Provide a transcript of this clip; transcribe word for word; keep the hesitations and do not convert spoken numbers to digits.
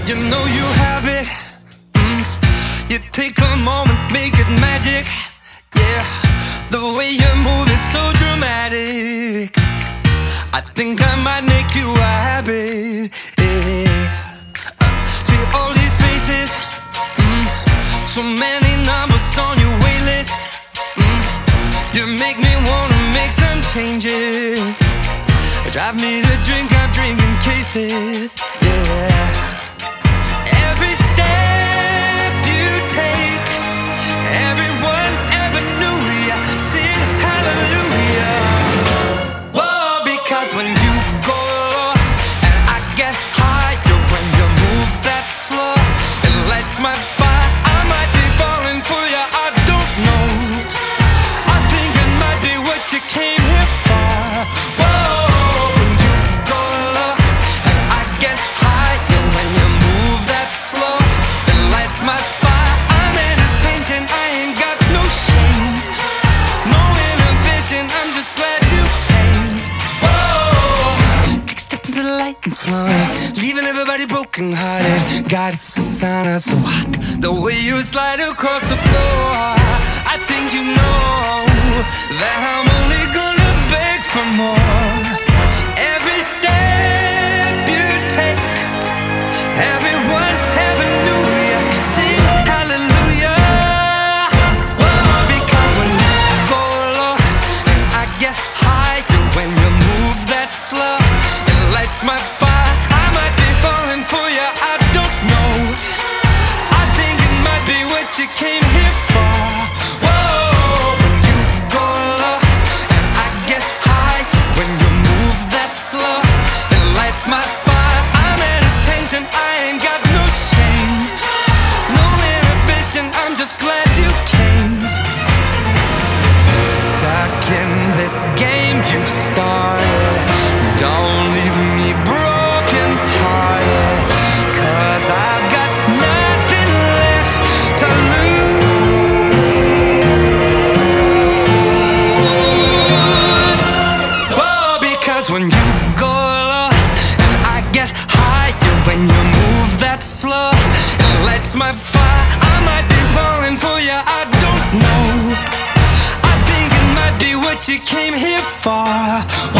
You know you have it. Mm. You take a moment, make it magic. Yeah, the way you move is so dramatic. I think I might make you a habit. Yeah. Uh, see all these faces, mm. so many numbers on your wait list. Mm. You make me wanna make some changes. Drive me to drink, I'm drinking cases. Yeah. Every step you take, everyone ever knew ya. Sing hallelujah. Whoa, because when you go low and I get higher, when you move that slow, it lights my fire. I might be falling for ya, I don't know. I think it might be what you came here for. Whoa, when you go low and I get higher, when you move that slow, it lights my fire. I'm in attention, I ain't got no shame, no inhibition, I'm just glad you came. Whoa, take a step into the light and flowing, leaving everybody broken hearted. God, it's a sign of so hot, the way you slide across the floor. I think you know that I'm only gonna beg for more. Every step you take, everyone ever knew ya. Sing hallelujah. Whoa, because when you go low and I get higher, when you move that slow, it lights my fire. I might be falling for ya, I don't know. I think it might be what you came here for. Whoa, when you go low and I get higher, when you move that slow, it lights my fire. I'm at attention, I ain't got no shame, no inhibition, I'm just glad you came. Stuck in this game you started, don't leave me broken hearted, cause I've got nothing left to lose. Whoa, because when you go low and I get higher, when you move that slow, it lights my fire. I might be falling for ya, I don't know. I think it might be what you came here for.